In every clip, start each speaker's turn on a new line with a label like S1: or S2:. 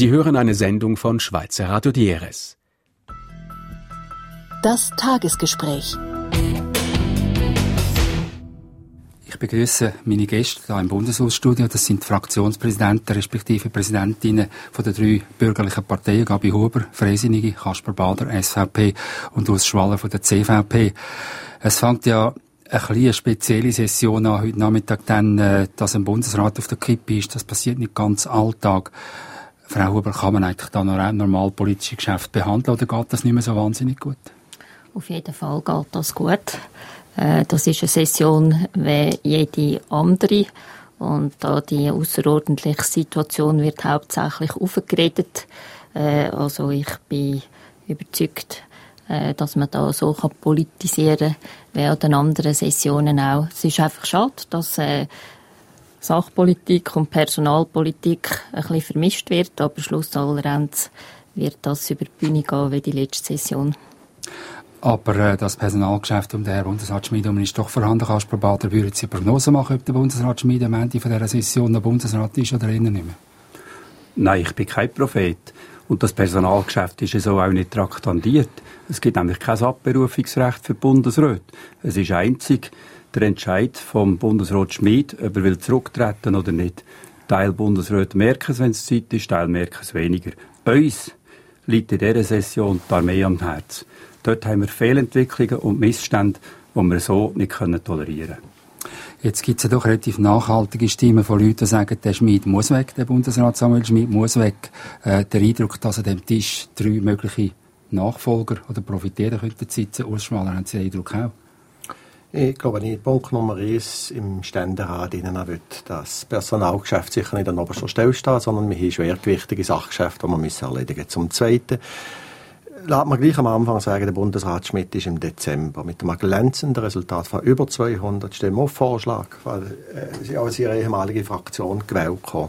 S1: Sie hören eine Sendung von Schweizer Radio DRS.
S2: Das Tagesgespräch.
S3: Ich begrüße meine Gäste hier im Bundeshausstudio. Das sind die Fraktionspräsidenten respektive Präsidentinnen von der 3 bürgerlichen Parteien, Gabi Huber, Freisinnige, Kasper Bader, SVP und Urs Schwaller von der CVP. Es fängt ja eine spezielle Session an heute Nachmittag, dann, dass ein Bundesrat auf der Kippe ist. Das passiert nicht ganz Alltag. Frau Huber, kann man eigentlich da noch normal politische Geschäfte behandeln oder geht das nicht mehr so wahnsinnig gut?
S4: Auf jeden Fall geht das gut. Das ist eine Session wie jede andere. Und da die außerordentliche Situation wird hauptsächlich aufgeredet. Also ich bin überzeugt, dass man da so politisieren kann, wie an den anderen Sessionen auch. Es ist einfach schade, dass Sachpolitik und Personalpolitik ein bisschen vermischt wird, aber schlussendlich wird das über die Bühne gehen wie die letzte Session.
S3: Aber das Personalgeschäft um den Herrn Bundesrat Schmid ist doch vorhanden. Kasper Bader, würden Sie Prognose machen, ob der Bundesrat Schmid am Ende von dieser Session noch Bundesrat ist oder innen nicht mehr?
S5: Nein, ich bin kein Prophet. Und das Personalgeschäft ist so auch nicht traktandiert. Es gibt nämlich kein Abberufungsrecht für die Bundesräte. Es ist einzig der Entscheid vom Bundesrat Schmid, ob er will zurücktreten oder nicht. Teil Bundesräte merken es, wenn es Zeit ist, Teil merken es weniger. Uns liegt in dieser Session die Armee am Herzen. Dort haben wir Fehlentwicklungen und Missstände, die wir so nicht tolerieren können.
S3: Jetzt gibt es ja doch relativ nachhaltige Stimmen von Leuten, die sagen, der Schmid muss weg, der Bundesrat Samuel Schmid muss weg. Der Eindruck, dass an dem Tisch 3 mögliche Nachfolger oder Profiteure könnten sitzen. Urs Schwaller, haben Sie den Eindruck auch?
S6: Ich glaube nicht. Punkt Nummer 1 im Ständerat wird das Personalgeschäft sicher nicht an oberster Stelle stehen, sondern wir haben schwergewichtige Sachgeschäfte, die wir erledigen müssen. Zum Zweiten, lass mal gleich am Anfang sagen, der Bundesrat Schmid ist im Dezember mit einem glänzenden Resultat von über 200 Stimmen auf Vorschlag, weil sie als ihre ehemalige Fraktion gewählt haben.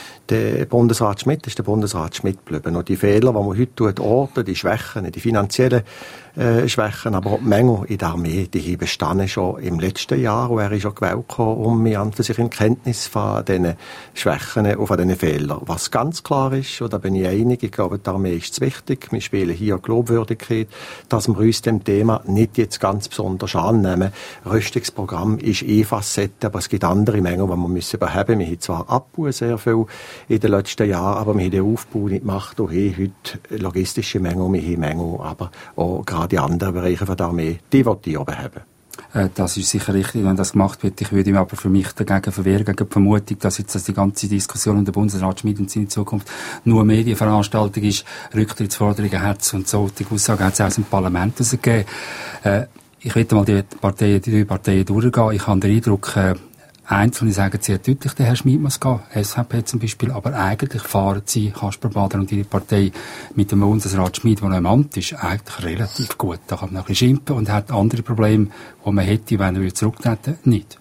S6: Der Bundesrat Schmid ist der Bundesrat Schmid geblieben. Und die Fehler, die man heute orten, die Schwächen, die finanziellen Schwächen, aber auch die Mängel in der Armee, die bestanden schon im letzten Jahr, wo er ist schon gewählt gekommen, um mich an für sich in Kenntnis von diesen Schwächen und von diesen Fehlern. Was ganz klar ist, und da bin ich einig, ich glaube, die Armee ist es wichtig, wir spielen hier Glaubwürdigkeit, dass wir uns dem Thema nicht jetzt ganz besonders annehmen. Rüstungsprogramm ist Facette, aber es gibt andere Mängel, die wir müssen beheben. Wir haben zwar abgebaut sehr viel in den letzten Jahren, aber wir haben den Aufbau nicht gemacht und haben heute logistische Mängel, wir haben Mängel, aber auch gerade die anderen Bereiche von der Armee, die beheben.
S3: Das ist sicher richtig, wenn das gemacht wird. Ich würde mich aber für mich dagegen verwehren, gegen die Vermutung, dass jetzt die ganze Diskussion um den Bundesrat Schmid und seine Zukunft nur eine Medienveranstaltung ist. Rücktrittsforderungen hat es und so. Die Aussage hat es aus dem Parlament herausgegeben. Ich will mal die 3 Parteien durchgehen. Ich habe den Eindruck, Einzelne sagen sehr deutlich, der Herr Schmid muss gehen, SVP zum Beispiel, aber eigentlich fahren sie, Kasper Bader und ihre Partei, mit dem Bundesrat Schmid, der noch im Amt ist, eigentlich relativ gut. Da kann man noch ein bisschen schimpfen und hat andere Probleme, die man hätte, wenn er zurücktreten nicht.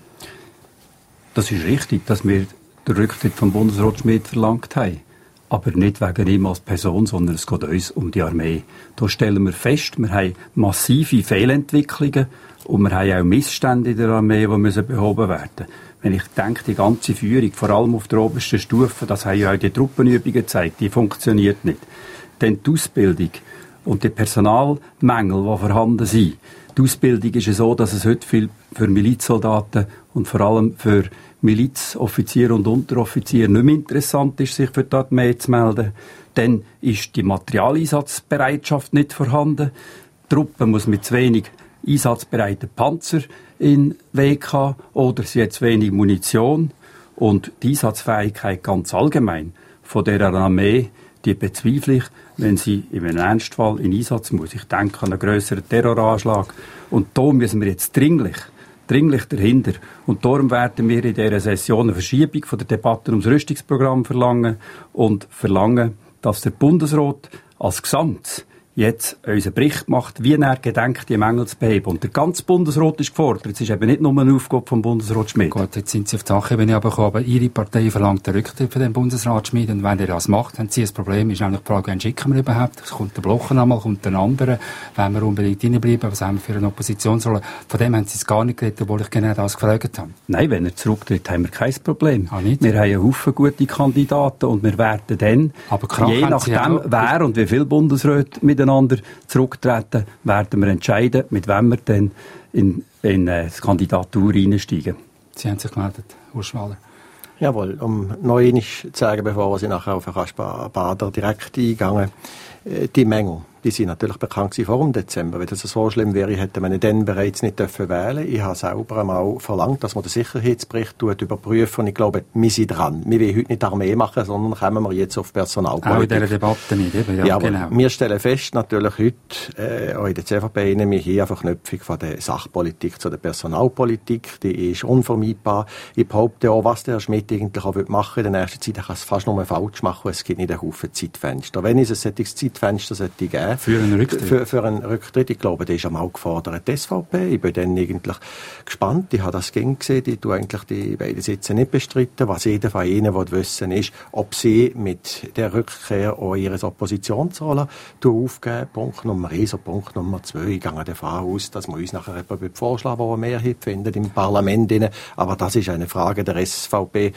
S5: Das ist richtig, dass wir den Rücktritt vom Bundesrat Schmid verlangt haben. Aber nicht wegen ihm als Person, sondern es geht uns um die Armee. Da stellen wir fest, wir haben massive Fehlentwicklungen und wir haben auch Missstände in der Armee, die müssen behoben werden. Wenn ich denke, die ganze Führung, vor allem auf der obersten Stufe, das haben ja auch die Truppenübungen gezeigt, die funktioniert nicht. Dann die Ausbildung und die Personalmängel, die vorhanden sind. Die Ausbildung ist ja so, dass es heute viel für Milizsoldaten und vor allem für Milizoffiziere und Unteroffiziere nicht mehr interessant ist, sich für die Armee zu melden. Dann ist die Materialeinsatzbereitschaft nicht vorhanden. Die Truppe muss mit zu wenig einsatzbereiten Panzer in Weg haben oder sie hat zu wenig Munition. Und die Einsatzfähigkeit ganz allgemein von dieser Armee, die bezweifle ich, wenn sie in einem Ernstfall in Einsatz muss. Ich denke an einen grösseren Terroranschlag. Und da müssen wir jetzt dringlich dahinter. Und darum werden wir in dieser Session eine Verschiebung von der Debatte ums Rüstungsprogramm verlangen und verlangen, dass der Bundesrat als Gesamt jetzt unseren Bericht macht, wie er gedenkt, die Mängel zu beheben. Und der ganze Bundesrat ist gefordert. Es ist eben nicht nur eine Aufgabe vom Bundesrat Schmid.
S3: Gut, jetzt sind Sie auf die Sachebene gekommen, aber Ihre Partei verlangt den Rücktritt von dem Bundesrat Schmid. Und wenn er das macht, haben Sie ein Problem. Ist nämlich die Frage, wen schicken wir überhaupt? Es kommt der Blocher einmal, kommt der andere. Wenn wir unbedingt reinbleiben, was haben wir für eine Oppositionsrolle? Von dem haben Sie es gar nicht geredet, obwohl ich genau das gefragt habe.
S5: Nein, wenn er zurücktritt, haben wir kein Problem.
S3: Nicht?
S5: Wir haben einen Haufen gute Kandidaten und wir werden dann, je nachdem, wer und wie viele Bundesräte miteinander zurücktreten, werden wir entscheiden, mit wem wir dann in die Kandidatur einsteigen.
S3: Sie haben sich gemeldet, Urs Schwaller.
S6: Jawohl, um noch einmal zu sagen, bevor Sie nachher auf Kaspar Bader direkt eingegangen, die Mängel, die sind natürlich bekannt vor dem Dezember. Wenn das so schlimm wäre, hätte man dann bereits nicht wählen dürfen. Ich habe selber einmal verlangt, dass man den Sicherheitsbericht überprüfen. Und ich glaube, wir sind dran. Wir wollen heute nicht Armee machen, sondern kommen wir jetzt auf Personalpolitik.
S3: Auch in dieser Debatte nicht, eben. Ja, genau.
S6: Wir stellen fest, natürlich heute, auch in der CVP, wir hier eine Verknüpfung von der Sachpolitik zu der Personalpolitik. Die ist unvermeidbar. Ich behaupte auch, was der Herr Schmidt eigentlich auch machen will in der nächsten Zeit, er kann es fast nur falsch machen. Es gibt nicht einen Haufen Zeitfenster. Wenn es ein solches Zeitfenster sollte geben,
S3: für einen Rücktritt?
S6: Für einen Rücktritt. Ich glaube, der ist einmal gefordert, die SVP. Ich bin dann eigentlich gespannt. Ich habe das gesehen. Ich tue eigentlich die beiden Sitze nicht bestritten. Was jeder von ihnen wissen will, ist, ob sie mit der Rückkehr auch ihre Oppositionsrolle aufgeben. Punkt Nummer 1 und Punkt Nummer 2. Ich gehe davon aus, dass wir uns nachher jemanden vorschlagen, der eine Mehrheit findet im Parlament. Aber das ist eine Frage der SVP.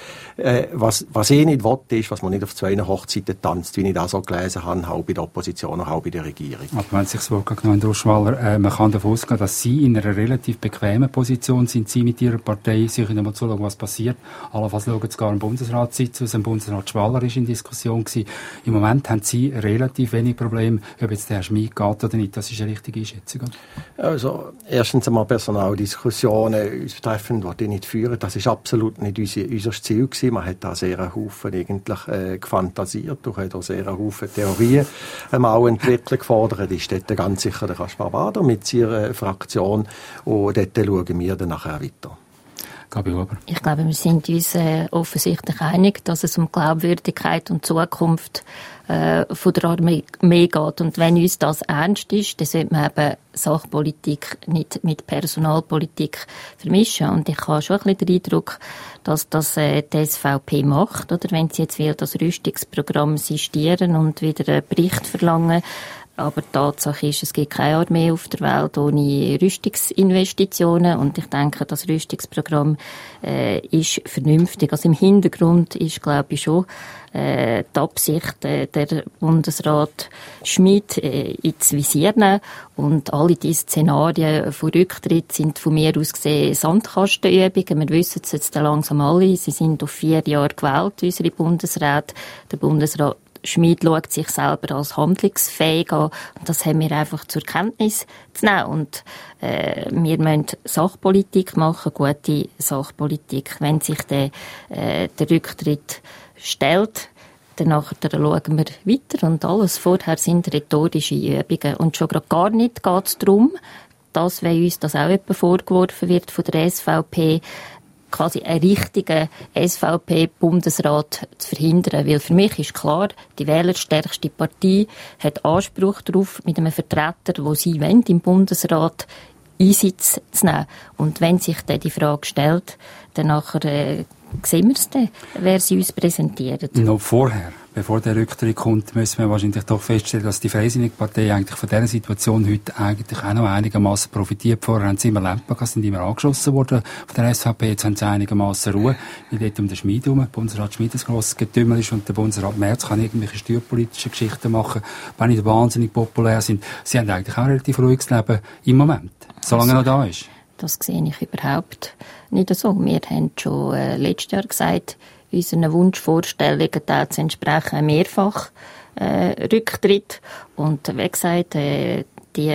S6: Was ich nicht will, ist, was man nicht auf zwei Hochzeiten tanzt, wie ich das so gelesen habe, halb in der Opposition und halb in der Regierung.
S3: Aber wenn Sie sich das Wort genommen haben, Urs Schwaller, man kann davon ausgehen, dass Sie in einer relativ bequemen Position sind, Sie mit Ihrer Partei, Sie können mal zuschauen, was passiert. Allenfalls schauen Sie gar im Bundesrat sitzen, ein Bundesrat Schwaller ist in Diskussion gewesen. Im Moment haben Sie relativ wenig Probleme, ob jetzt der Herr Schmid geht oder nicht. Das ist eine richtige Einschätzung.
S6: Also, erstens einmal Personaldiskussionen uns betreffend, die nicht führen. Das ist absolut nicht unser Ziel gewesen. Man hat da sehr einen Haufen eigentlich gefantasiert und hat auch sehr einen Haufen Theorien auch entwickelt. Gefordert ist dort ganz sicher der Kaspar Bader mit seiner Fraktion. Und dort schauen wir dann nachher weiter.
S3: Gabi Huber.
S4: Ich glaube, wir sind uns offensichtlich einig, dass es um Glaubwürdigkeit und Zukunft von der Armee geht. Und wenn uns das ernst ist, dann sollte man eben Sachpolitik nicht mit Personalpolitik vermischen. Und ich habe schon ein bisschen den Eindruck, dass das die SVP macht, oder? Wenn sie jetzt will, das Rüstungsprogramm sistieren und wieder einen Bericht verlangen. Aber die Tatsache ist, es gibt keine Armee auf der Welt ohne Rüstungsinvestitionen. Und ich denke, das Rüstungsprogramm ist vernünftig. Also im Hintergrund ist, glaube ich, schon die Absicht, der Bundesrat Schmid ins Visier nehmen. Und alle diese Szenarien von Rücktritt sind von mir aus gesehen Sandkastenübungen. Wir wissen es jetzt langsam alle. Sie sind auf 4 Jahre gewählt, unsere Bundesräte. Der Bundesrat Schmid schaut sich selber als handlungsfähig an. Und das haben wir einfach zur Kenntnis zu nehmen. Und wir müssen Sachpolitik machen, gute Sachpolitik. Wenn sich der Rücktritt stellt, dann schauen wir weiter. Und alles vorher sind rhetorische Übungen. Und schon gerade gar nicht geht es darum, dass, wenn uns das auch etwa vorgeworfen wird von der SVP, quasi einen richtigen SVP-Bundesrat zu verhindern. Weil für mich ist klar, die wählerstärkste Partei hat Anspruch darauf, mit einem Vertreter, den sie wollen, im Bundesrat Einsitz zu nehmen. Und wenn sich dann die Frage stellt, dann nachher sehen wir es dann, wer sie uns präsentiert.
S3: Noch vorher, bevor der Rücktritt kommt, müssen wir wahrscheinlich doch feststellen, dass die Freisinnige Partei eigentlich von dieser Situation heute eigentlich auch noch einigermaßen profitiert. Vorher haben sie immer Lampen gehabt, sind immer angeschossen worden von der SVP. Jetzt haben sie einigermaßen Ruhe, wie dort um den Schmid herum. Der Bundesrat Schmid ein grosses Getümmel ist und der Bundesrat Merz kann irgendwelche steuerpolitische Geschichten machen, wenn nicht wahnsinnig populär sind. Sie haben eigentlich auch ein relativ ruhiges Leben im Moment, solange er noch da ist.
S4: Das sehe ich überhaupt nicht so. Wir haben schon letztes Jahr gesagt, unseren Wunschvorstellungen zu entsprechen mehrfach Rücktritt. Und wie gesagt, die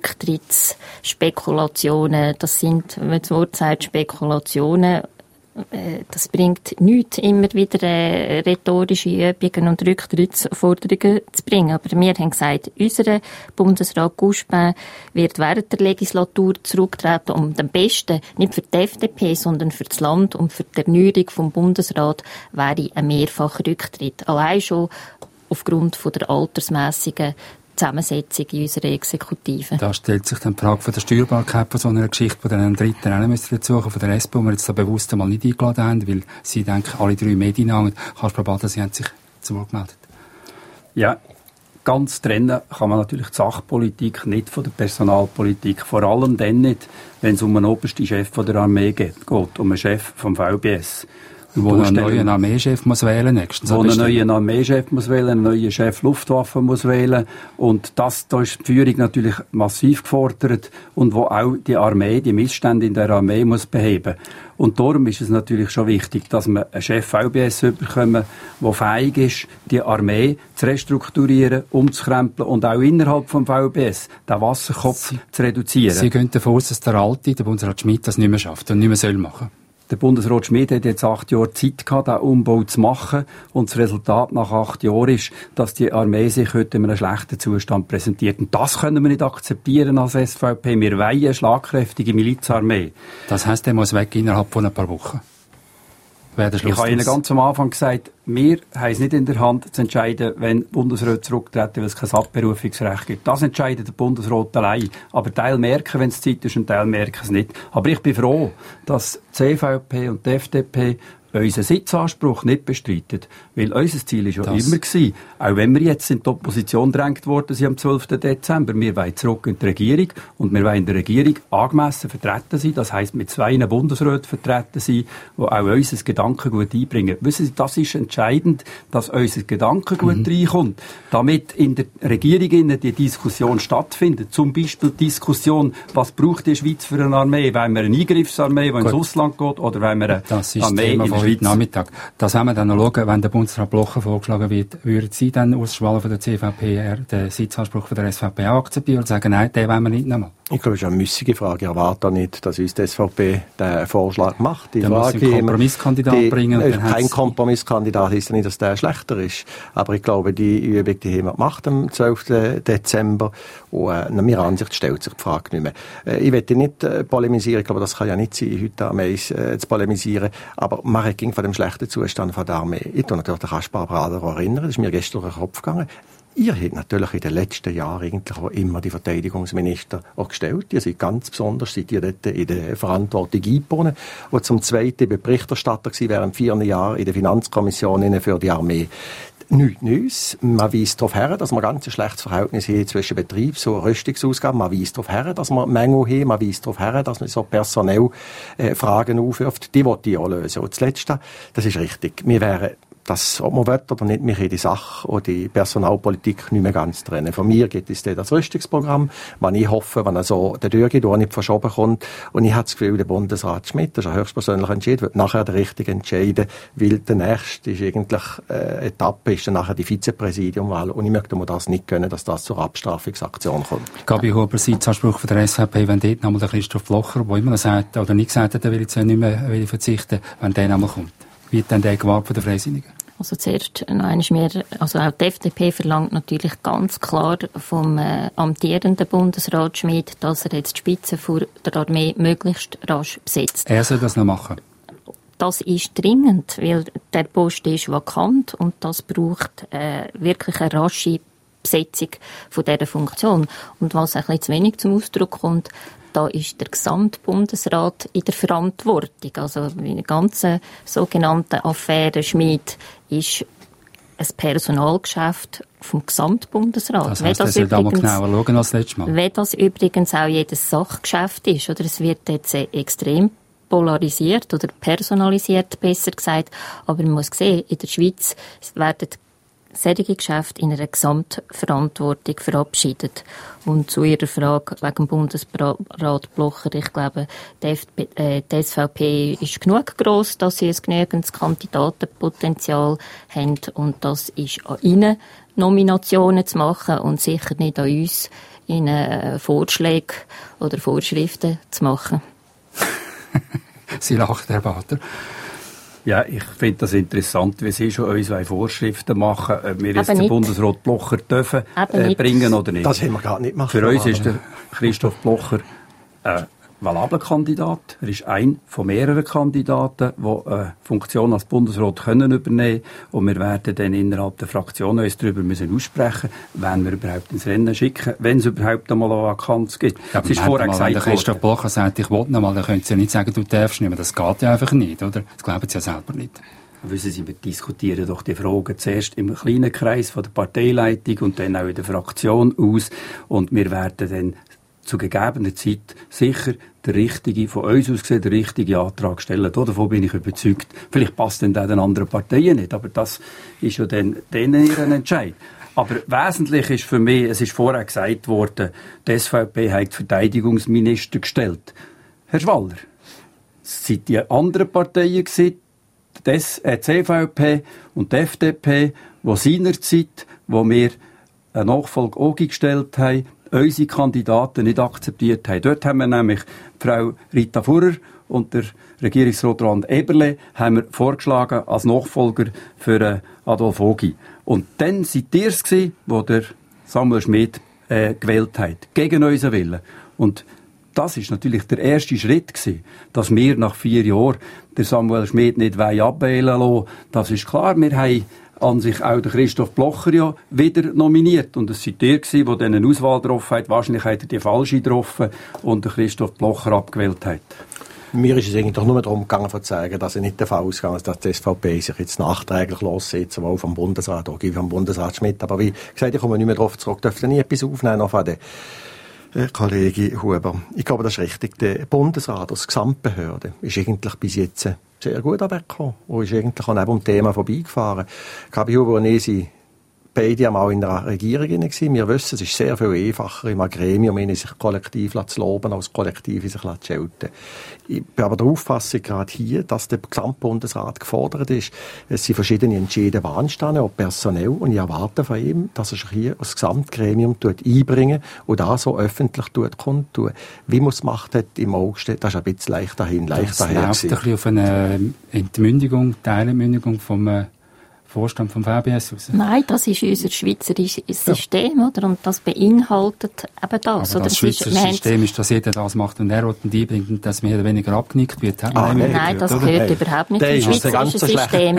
S4: Rücktrittsspekulationen, das sind, wenn man das Wort sagt, Spekulationen, das bringt nichts, immer wieder rhetorische Übungen und Rücktrittsforderungen zu bringen. Aber wir haben gesagt, unser Bundesrat Guspin wird während der Legislatur zurücktreten und am besten nicht für die FDP, sondern für das Land und für die Erneuerung vom Bundesrat wäre ein mehrfacher Rücktritt. Allein schon aufgrund von der altersmässigen Zusammensetzung in unserer Exekutive.
S3: Da stellt sich dann die Frage von der Steuerbarkeit von so einer Geschichte, von einem Dritten auch noch dazukommen, von der SP, die wir jetzt da bewusst einmal nicht eingeladen haben, weil sie denken, alle 3 Medien an. Karl Bada, Sie haben sich zu Wort gemeldet.
S5: Ja, ganz trennen kann man natürlich die Sachpolitik nicht von der Personalpolitik. Vor allem dann nicht, wenn es um einen obersten Chef von der Armee geht, um einen Chef vom VBS.
S3: Wo einen neuen Armeechef muss wählen nächstens.
S5: Wo einen neuen Armeechef muss wählen, einen neuen Chef Luftwaffe muss wählen. Und da ist die Führung natürlich massiv gefordert. Und wo auch die Armee, die Missstände in der Armee muss beheben. Und darum ist es natürlich schon wichtig, dass wir einen Chef VBS bekommen, der fähig ist, die Armee zu restrukturieren, umzukrempeln und auch innerhalb vom VBS den Wasserkopf zu reduzieren.
S3: Sie gehen davon aus, dass der Alte, der Bundesrat Schmidt, das nicht mehr schafft und nicht mehr soll machen.
S5: Der Bundesrat Schmidt hat jetzt 8 Jahre Zeit gehabt, diesen Umbau zu machen. Und das Resultat nach 8 Jahren ist, dass die Armee sich heute in einem schlechten Zustand präsentiert. Und das können wir nicht akzeptieren als SVP. Wir wollen eine schlagkräftige Milizarmee.
S3: Das heisst, der muss weg innerhalb von ein paar Wochen.
S5: Ich habe Ihnen ganz am Anfang gesagt, wir haben es nicht in der Hand zu entscheiden, wenn Bundesräte zurücktreten, weil es kein Abberufungsrecht gibt. Das entscheidet der Bundesrat allein. Aber Teil merken, wenn es Zeit ist, und Teil merken es nicht. Aber ich bin froh, dass die CVP und die FDP unseren Sitzanspruch nicht bestreiten. Weil unser Ziel war ja immer gewesen, auch wenn wir jetzt in die Opposition gedrängt worden sind am 12. Dezember, wir wollen zurück in die Regierung und wir wollen in der Regierung angemessen vertreten sein. Das heisst, mit 2 Bundesräten vertreten sein, die auch unser Gedankengut einbringen. Wissen Sie, das ist entscheidend, dass unser Gedankengut reinkommt. Damit in der Regierung die Diskussion stattfindet. Zum Beispiel die Diskussion, was braucht die Schweiz für eine Armee? Wollen wir eine Eingriffsarmee, die ins Ausland geht, oder wollen wir eine Armee in der Schweiz?
S3: Nachmittag. Das werden wir dann noch schauen, wenn der Bundesrat Blocher vorgeschlagen wird. Würden Sie dann aus Schwallen von der CVP den Sitzanspruch von der SVP akzeptieren und sagen, nein, den wollen wir nicht nochmal?
S6: Ich glaube, das ist eine müssige Frage. Ich erwarte nicht, dass uns die SVP den Vorschlag macht. Die
S3: dann
S6: Frage
S3: muss einen Kompromisskandidat bringen.
S6: Kein Kompromisskandidat ist ja nicht, dass der schlechter ist. Aber ich glaube, die Übung, die haben wir gemacht am 12. Dezember. Und nach meiner Ansicht stellt sich die Frage nicht mehr. Ich will nicht polemisieren. Ich glaube, das kann ja nicht sein, heute am Eis zu polemisieren. Aber man ging von dem schlechten Zustand von der Armee. Ich tue natürlich den Kaspar Brader erinnern. Das ist mir gestern durch den Kopf gegangen. Ihr habt natürlich in den letzten Jahren eigentlich auch immer die Verteidigungsminister auch gestellt. Ihr seid ganz besonders, seid ihr dort in der Verantwortung eingebunden. Und zum Zweiten Berichterstatter gewesen während 4 Jahren in der Finanzkommission für die Armee. Nichts Neues. Man weist darauf her, dass wir ganz ein schlechtes Verhältnis haben zwischen Betriebs- und Rüstungsausgaben. Man weist darauf her, dass wir Mängel haben. Man weist darauf her, dass man so personell Fragen aufwirft. Die will ich auch lösen. Und das Letzte, das ist richtig. Wir wären das, ob man will oder nicht, wir können die Sache oder die Personalpolitik nicht mehr ganz trennen. Von mir gibt es das Rüstungsprogramm, wenn ich hoffe, wenn so der Dürge da nicht verschoben kommt. Und ich habe das Gefühl, der Bundesrat Schmidt, das ist ein höchstpersönlicher Entscheid, wird nachher der richtige entscheiden, weil der nächste ist eigentlich Etappe, ist dann nachher die Vizepräsidiumwahl. Und ich möchte mir das nicht gönnen, dass das zur Abstrafungsaktion kommt.
S3: Gabi Huber, Sitzanspruch von der SVP, wenn dort nochmal der Christoph Blocher, der immer noch sagt, oder nicht gesagt hat, er will jetzt nicht mehr verzichten, wenn der nochmal kommt. Wird dann der gewahrt von der Freisinnigen?
S4: Also zuerst noch einmal mehr, also auch die FDP verlangt natürlich ganz klar vom amtierenden Bundesrat Schmidt, dass er jetzt die Spitze der Armee möglichst rasch besetzt.
S3: Er soll das noch machen?
S4: Das ist dringend, weil der Posten ist vakant und das braucht wirklich eine rasche Besetzung von dieser Funktion. Und was ein bisschen zu wenig zum Ausdruck kommt, da ist der Gesamtbundesrat in der Verantwortung. Also die ganze sogenannte Affäre Schmidt ist ein Personalgeschäft vom Gesamtbundesrat.
S3: Das heisst, er soll da mal genauer schauen als letztes Mal.
S4: Wenn das übrigens auch jedes Sachgeschäft ist, oder es wird jetzt extrem polarisiert oder personalisiert, besser gesagt. Aber man muss sehen, in der Schweiz werden solche Geschäfte in einer Gesamtverantwortung verabschiedet. Und zu Ihrer Frage wegen dem Bundesrat Blocher, ich glaube, die SVP ist genug gross, dass sie ein genügendes Kandidatenpotenzial haben und das ist an ihnen, Nominationen zu machen und sicher nicht an uns, ihnen Vorschläge oder Vorschriften zu machen.
S3: Sie lacht, Herr Bader.
S5: Ja, ich finde das interessant, wie Sie schon uns Vorschriften machen, ob wir jetzt den Bundesrat Blocher dürfen bringen oder nicht.
S6: Das haben wir gar nicht gemacht.
S5: Für uns ist der Christoph Blocher valabler Kandidat. Er ist ein von mehreren Kandidaten, die eine Funktion als Bundesrat können übernehmen können. Und wir werden dann innerhalb der Fraktion uns darüber aussprechen, wenn wir überhaupt ins Rennen schicken, wenn es überhaupt einmal eine Vakanz gibt.
S3: Ja,
S5: es ist vorher gesagt
S3: worden. Wenn Christoph Blocher sagt, ich will noch mal, dann können Sie ja nicht sagen, du darfst nicht mehr. Das geht ja einfach nicht, oder? Das glauben Sie ja selber nicht.
S5: Wissen Sie, wir diskutieren doch die Fragen zuerst im kleinen Kreis von der Parteileitung und dann auch in der Fraktion aus. Und wir werden dann zu gegebener Zeit sicher der richtige, von uns aus gesehen, der richtige Antrag stellen. Davon bin ich überzeugt. Vielleicht passt dann den anderen Parteien nicht, aber das ist ja dann denen ihren Entscheid. Aber wesentlich ist für mich, es ist vorher gesagt worden, die SVP hat Verteidigungsminister gestellt. Herr Schwaller, es sind die anderen Parteien gewesen, die CVP und die FDP, die seinerzeit, wo wir eine Nachfolge auch gestellt haben, unsere Kandidaten nicht akzeptiert haben. Dort haben wir nämlich Frau Rita Furrer und der Regierungsrat Roland Eberle haben wir vorgeschlagen als Nachfolger für Adolf Ogi. Und dann seid ihr es gewesen, wo der Samuel Schmid gewählt hat, gegen unseren Willen. Und das ist natürlich der erste Schritt gewesen, dass wir nach 4 Jahren der Samuel Schmid nicht abwählen lassen. Das ist klar, wir haben an sich auch den Christoph Blocher ja wieder nominiert. Und es seid ihr gewesen, der eine Auswahl getroffen hat. Wahrscheinlich hat er die falsche getroffen und den Christoph Blocher abgewählt hat.
S6: Mir ist es eigentlich doch nur darum gegangen, zu zeigen, dass er nicht davon ausgegangen ist, dass die SVP sich jetzt nachträglich lossetzt, sowohl vom Bundesrat, auch vom Bundesrat Schmidt. Aber wie gesagt, ich komme nicht mehr darauf zurück. Dürfte nie etwas aufnehmen noch von der Kollege Huber. Ich glaube, das ist richtig. Der Bundesrat als Gesamtbehörde ist eigentlich bis jetzt sehr gut angekommen und ist eigentlich auch neben dem Thema vorbeigefahren. Gabi Huber und ich sind beide einmal in einer Regierung gewesen. Wir wissen, es ist sehr viel einfacher, im Gremium sich kollektiv zu loben, als kollektiv sich zu schelten. Ich bin aber der Auffassung, gerade hier, dass der Gesamtbundesrat gefordert ist. Es sind verschiedene Entscheidungen anstehen, auch personell. Und ich erwarte von ihm, dass er sich hier als Gesamtgremium einbringen und das so öffentlich kundtun. Wie man es gemacht hat im August, das ist ein bisschen leicht dahin, leicht daher.
S3: Das läuft ein bisschen auf eine Teilentmündigung vom Vorstand vom VBS raus?
S4: Nein, das ist unser schweizerisches System, oder? Und das beinhaltet eben das.
S3: Aber
S4: oder?
S3: das schweizerische System ist, dass jeder das macht und er einbringt und dass mehr oder weniger abgenickt wird.
S4: Nein, das gehört überhaupt nicht zum schweizerischen System.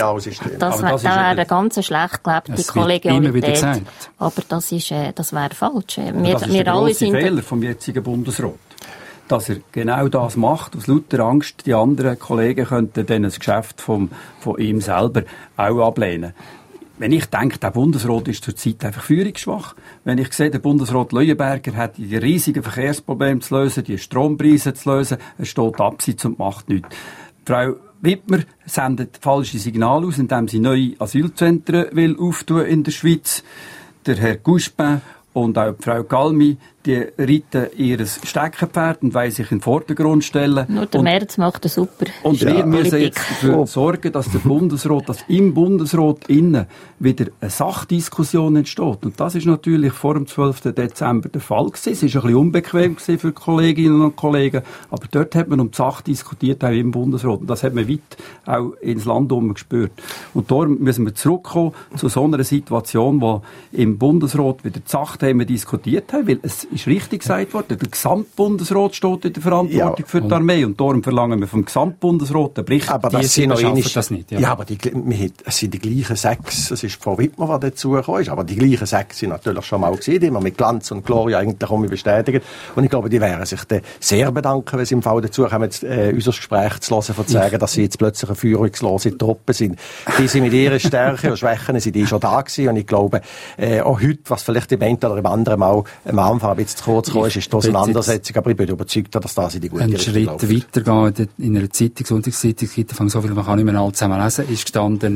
S4: Das wäre eine ganz schlecht gelebte Kollegialität. Aber das wäre falsch.
S5: Das ist der grosse Fehler vom jetzigen Bundesrat. Dass er genau das macht, aus lauter Angst, die anderen Kollegen könnten dann das Geschäft von ihm selber auch ablehnen. Wenn ich denke, der Bundesrat ist zurzeit einfach führungsschwach. Wenn ich sehe, der Bundesrat Leuenberger hat die riesigen Verkehrsprobleme zu lösen, die Strompreise zu lösen, er steht abseits und macht nichts. Frau Wittmer sendet falsche Signale aus, indem sie neue Asylzentren auftun in der Schweiz. Der Herr Guspin und auch Frau Galmi, die reiten ihr Steckenpferd und wollen sich in den Vordergrund stellen.
S4: Nur der Merz macht eine super
S5: Und wir müssen jetzt dafür sorgen, dass der Bundesrat, dass im Bundesrat innen wieder eine Sachdiskussion entsteht. Und das ist natürlich vor dem 12. Dezember der Fall gewesen. Es war ein bisschen unbequem für die Kolleginnen und Kollegen, aber dort hat man um die Sache diskutiert, auch im Bundesrat. Und das hat man weit auch ins Land gespürt. Und darum müssen wir zurückkommen zu so einer Situation, wo im Bundesrat wieder die Sachthemen diskutiert haben, weil es ist richtig gesagt worden, der Gesamtbundesrat steht in der Verantwortung für die Armee und darum verlangen wir vom Gesamtbundesrat einen Bericht.
S6: Aber das sind noch
S3: das nicht.
S6: Ja, aber es sind die gleichen 6. Es ist Frau Wittmer, die dazugekommen ist, aber die gleichen 6 sind natürlich schon mal gesehen, die wir mit Glanz und Gloria eigentlich bestätigen. Und ich glaube, die werden sich sehr bedanken, wenn sie im Fall dazu kommen, unser Gespräch zu hören, von zu sagen, dass sie jetzt plötzlich eine führungslose Truppe sind. Die sind mit ihrer Stärke und Schwächen sind die schon da gewesen. Und ich glaube, auch heute, was vielleicht im einen oder im anderen Mal am Anfang ein bisschen zu kurz gekommen ist die Auseinandersetzung, aber ich bin überzeugt, dass das in die gute Richtung läuft.
S3: Einen Schritt weitergehen, in einer Zeitung, Sonntagszeitung, so viel man kann nicht mehr alle zusammen lesen, ist gestanden,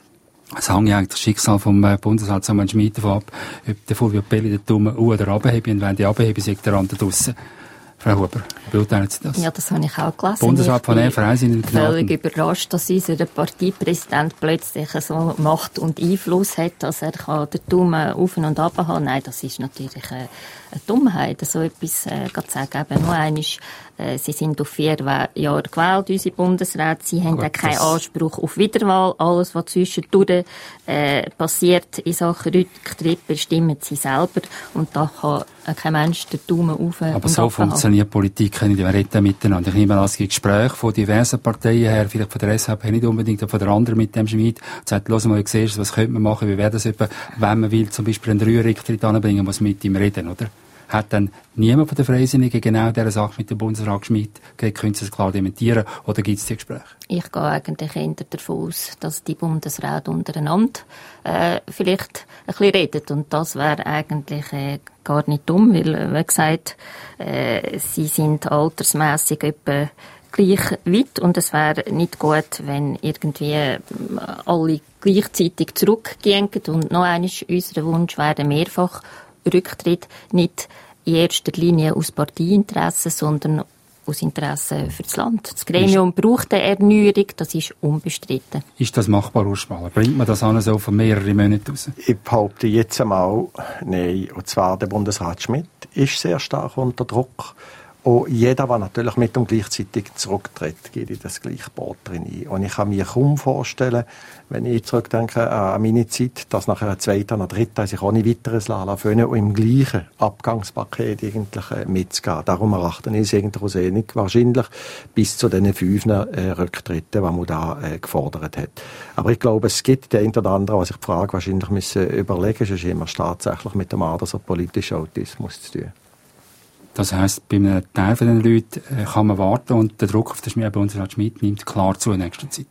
S3: es hängt eigentlich das Schicksal vom Bundesrat Samuel Schmid davon ab, ob der Fulvio Pelli den Daumen oder abheben, und wenn die abheben, sagt der andere draussen. Frau Huber, beurteilen Sie das?
S4: Ja, das habe ich auch gelesen.
S3: Bundesrat von der Verein sind
S4: völlig überrascht, dass unser Parteipräsident plötzlich so Macht und Einfluss hat, dass er den Daumen auf und ab haben. Nein, das ist natürlich eine Dummheit, so etwas zu sagen. Eben nur einmal Sie sind auf 4 Jahre gewählt, unsere Bundesräte. Sie haben auch keinen Anspruch auf Wiederwahl. Alles, was zwischendurch passiert in Sachen Rücktritt, bestimmen sie selber. Und da kann kein Mensch den Daumen auf und
S3: aber so funktioniert Politik nicht. Wir reden miteinander. Ich nehme an, es gibt Gespräche von diversen Parteien her, vielleicht von der SVP nicht unbedingt, aber von der anderen mit dem Schmied. Und sagt, los mal, siehst, was könnte man machen, wie wäre das etwa, wenn man will, zum Beispiel einen 3-Rücktritt anbringen, muss mit ihm reden, oder? Hat dann niemand von den Freisinnigen genau diese Sache mit dem Bundesrat Schmidt, können Sie das klar dementieren, oder gibt es die Gespräche?
S4: Ich gehe eigentlich eher davon aus, dass die Bundesräte untereinander vielleicht ein bisschen reden. Und das wäre eigentlich gar nicht dumm, weil, wie gesagt, sie sind altersmässig etwa gleich weit und es wäre nicht gut, wenn irgendwie alle gleichzeitig zurückgehen. Und noch einmal, unser Wunsch wäre mehrfach Rücktritt, nicht in erster Linie aus Parteiinteressen, sondern aus Interesse für das Land. Das Gremium braucht eine Erneuerung, das ist unbestritten.
S3: Ist das machbar, Urs Schmaler? Bringt man das an so von mehreren Monaten raus?
S6: Ich behaupte jetzt einmal, nein. Und zwar der Bundesrat Schmidt ist sehr stark unter Druck. Und jeder, der natürlich mit und gleichzeitig zurücktritt, geht in das gleiche Boot drin ein. Und ich kann mir kaum vorstellen, wenn ich zurückdenke an meine Zeit, dass nach einer zweiten oder dritten sich auch nicht weiteres lassen und im gleichen Abgangspaket eigentlich mitzugehen. Darum erachten ich es eigentlich als nicht wahrscheinlich bis zu den 5 Rücktritten, die man da gefordert hat. Aber ich glaube, es gibt den einen oder anderen, was sich die Frage wahrscheinlich müssen überlegen, sonst immer tatsächlich mit dem Art so politischen Autismus zu tun.
S3: Das heisst, bei einem Teil von den Leuten kann man warten und der Druck auf den Bundesrat Schmidt nimmt klar zu in nächster Zeit.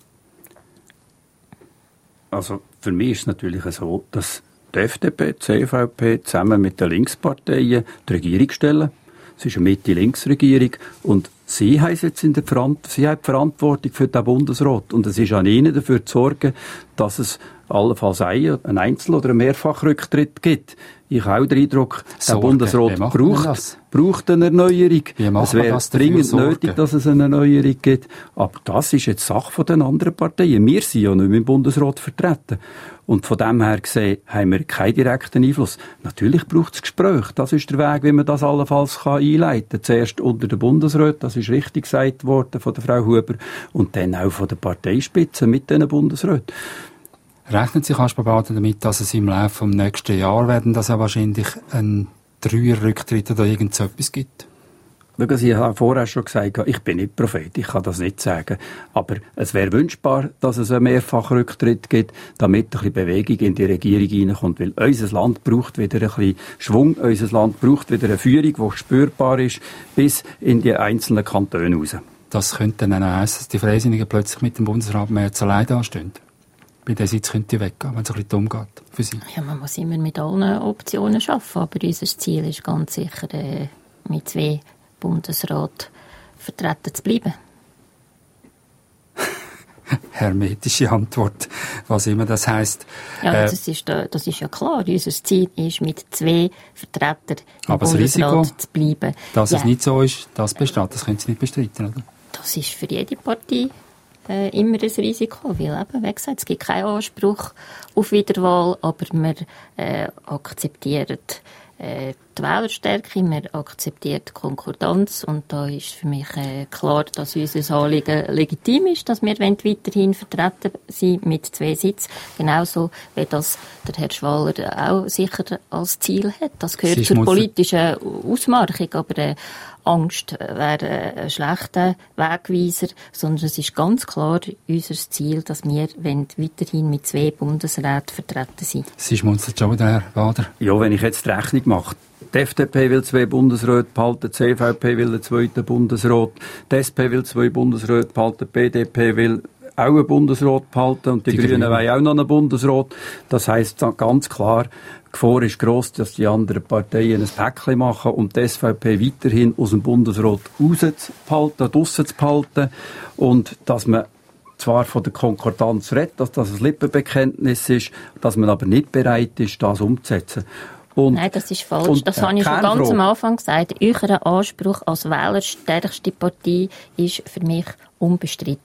S5: Also für mich ist es natürlich so, dass die FDP, die CVP zusammen mit den Linksparteien die Regierung stellen. Es ist eine Mitte-Links-Regierung und sie haben jetzt sie haben die Verantwortung für den Bundesrat und es ist an ihnen dafür zu sorgen, dass es allenfalls einen Einzel- oder einen Mehrfachrücktritt gibt. Ich habe auch den Eindruck, der Bundesrat braucht eine Erneuerung. Es wäre dringend nötig, dass es eine Erneuerung gibt. Aber das ist jetzt Sache der anderen Parteien. Wir sind ja nicht mehr im Bundesrat vertreten. Und von dem her gesehen haben wir keinen direkten Einfluss. Natürlich braucht es Gespräche. Das ist der Weg, wie man das allenfalls einleiten kann. Zuerst unter den Bundesräten, das ist richtig gesagt worden von der Frau Huber, und dann auch von der Parteispitze mit diesen Bundesräten.
S3: Rechnen Sie, Kaspar Bader, damit, dass es im Laufe des nächsten Jahres werden, dass es wahrscheinlich ein 3er-Rücktritt oder irgend so etwas gibt?
S5: Ich habe vorher schon gesagt, ich bin nicht Prophet, ich kann das nicht sagen. Aber es wäre wünschbar, dass es einen Mehrfachrücktritt gibt, damit ein bisschen Bewegung in die Regierung hineinkommt. Weil unser Land braucht wieder ein bisschen Schwung, unser Land braucht wieder eine Führung, die spürbar ist, bis in die einzelnen Kantone raus.
S3: Das könnte dann auch heissen, dass die Freisinnigen plötzlich mit dem Bundesrat mehr allein dastehen. Bei dieser Sitz könnte ich weggehen, wenn es ein bisschen dumm geht für Sie.
S4: Ja, man muss immer mit allen Optionen arbeiten, aber unser Ziel ist ganz sicher, mit 2 Bundesräten vertreten zu bleiben.
S3: Hermetische Antwort, was immer das heisst.
S4: Ja, das ist ja klar. Unser Ziel ist, mit 2 Vertretern im Bundesrat zu bleiben.
S3: Dass es nicht so ist, das besteht, das können Sie nicht bestreiten, oder?
S4: Das ist für jede Partei immer ein Risiko, weil eben, wie gesagt, es gibt keinen Anspruch auf Wiederwahl, aber wir akzeptieren die Wählerstärke, wir akzeptieren die Konkordanz und da ist für mich klar, dass unser Anliegen legitim ist, dass wir weiterhin vertreten sind mit 2 Sitzen, genauso wie das der Herr Schwaller auch sicher als Ziel hat. Das gehört zur politischen Ausmarchung, aber Angst wäre ein schlechter Wegweiser, sondern es ist ganz klar unser Ziel, dass wir weiterhin mit 2 Bundesräten vertreten sind.
S3: Sie schmunzelt schon wieder, Herr Bader.
S5: Ja, wenn ich jetzt die Rechnung mache. Die FDP will 2 Bundesräte behalten, die CVP will einen 2. Bundesrat, die SP will 2 Bundesräte behalten, die BDP will auch einen Bundesrat behalten und die Grünen wollen auch noch einen Bundesrat. Das heisst ganz klar, die Gefahr ist gross, dass die anderen Parteien ein Päckchen machen und die SVP weiterhin aus dem Bundesrat draussen zu behalten und dass man zwar von der Konkordanz redet, dass das ein Lippenbekenntnis ist, dass man aber nicht bereit ist, das umzusetzen.
S4: Nein, das ist falsch. Das habe ich schon ganz am Anfang gesagt. Euer Anspruch als wählerstärkste Partei ist für mich unbestritten.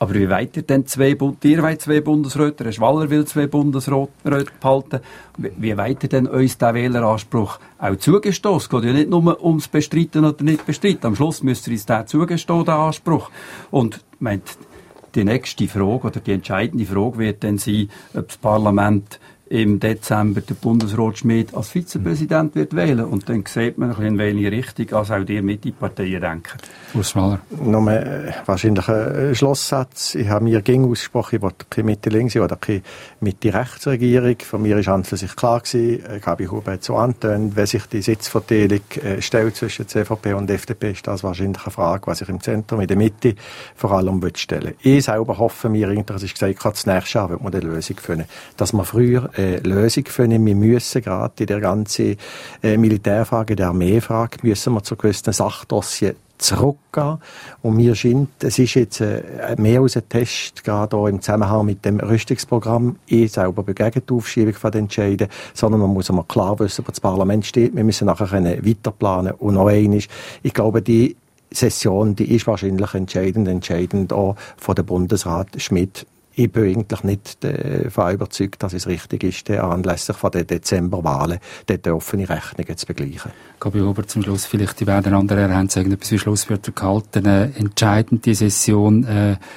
S5: Aber wie weit ihr denn ihr wollt 2 Bundesräte, Herr Schwaller will 2 Bundesräte behalten, wie weit ihr denn uns diesen Wähleranspruch auch zugestehen? Es geht ja nicht nur ums Bestreiten oder nicht Bestreiten. Am Schluss müsst ihr uns den zugestehen, den Anspruch. Und die nächste Frage oder die entscheidende Frage wird dann sein, ob das Parlament im Dezember der Bundesrat Schmid als Vizepräsident wird wählen. Und dann sieht man ein bisschen, in welche Richtung als auch die Mitte-Parteien denken.
S3: Urs Schwaller.
S6: Nur wahrscheinlich ein Schlusssatz. Ich habe mir gegen ausgesprochen, ich wollte keine Mitte-Links oder keine Mitte-Rechts-Regierung. Für mich war an für sich klar gewesen, Gabi Huber hat so angetönt, wenn sich die Sitzverteilung stellt zwischen CVP und FDP, ist das wahrscheinlich eine Frage, was ich im Zentrum, in der Mitte vor allem stellen will. Ich selber hoffe mir, das ist gesagt, das nächste Jahr wird man eine Lösung finden. Dass man früher Lösung finden. Wir müssen gerade in der ganzen Militärfrage, der Armeefrage, müssen wir zu gewissen Sachdossiers zurückgehen. Und mir scheint, es ist jetzt mehr als ein Test, gerade auch im Zusammenhang mit dem Rüstungsprogramm. Ich selber bin gegen die Aufschiebung von den Entscheiden, sondern man muss einmal klar wissen, wo das Parlament steht. Wir müssen nachher weiterplanen. Und noch eines, ich glaube, die Session, die ist wahrscheinlich entscheidend auch von der Bundesrat Schmid. Ich bin eigentlich nicht davon überzeugt, dass es richtig ist, anlässlich von den Dezemberwahlen dort offene Rechnungen zu begleichen.
S3: Gabi Huber, zum Schluss vielleicht die beiden anderen haben etwas wie Schlusswörter gehalten. Entscheidend die Session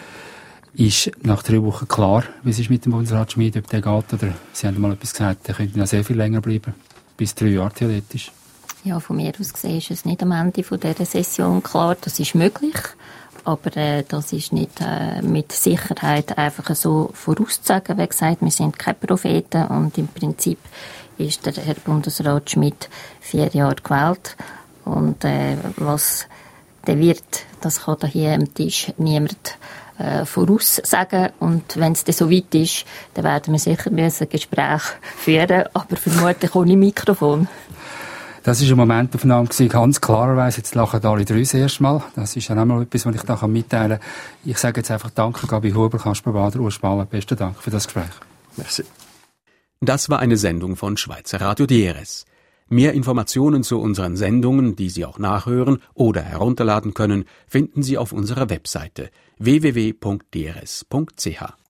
S3: ist nach 3 Wochen klar, wie es ist mit dem Bundesrat Schmid, ob der geht, oder Sie haben mal etwas gesagt, der könnte noch sehr viel länger bleiben, bis 3 Jahre theoretisch.
S4: Ja, von mir aus gesehen ist es nicht am Ende von dieser Session klar, das ist möglich. Aber das ist nicht mit Sicherheit einfach so vorauszusagen. Wie gesagt, wir sind keine Propheten und im Prinzip ist der Herr Bundesrat Schmid 4 Jahre gewählt. Und was der wird, das kann hier am Tisch niemand voraussagen. Und wenn es dann so weit ist, dann werden wir sicher ein Gespräch führen, aber vermutlich ohne Mikrofon.
S3: Das war eine Momentaufnahme, ganz klarerweise. Jetzt lachen alle 3 das erste Mal. Das ist ja auch mal etwas, was ich da mitteilen kann. Ich sage jetzt einfach Danke, Gabi Huber, Kasper Bader, Urs Schwaller. Besten Dank für das Gespräch.
S6: Merci.
S1: Das war eine Sendung von Schweizer Radio DRS. Mehr Informationen zu unseren Sendungen, die Sie auch nachhören oder herunterladen können, finden Sie auf unserer Webseite www.drs.ch.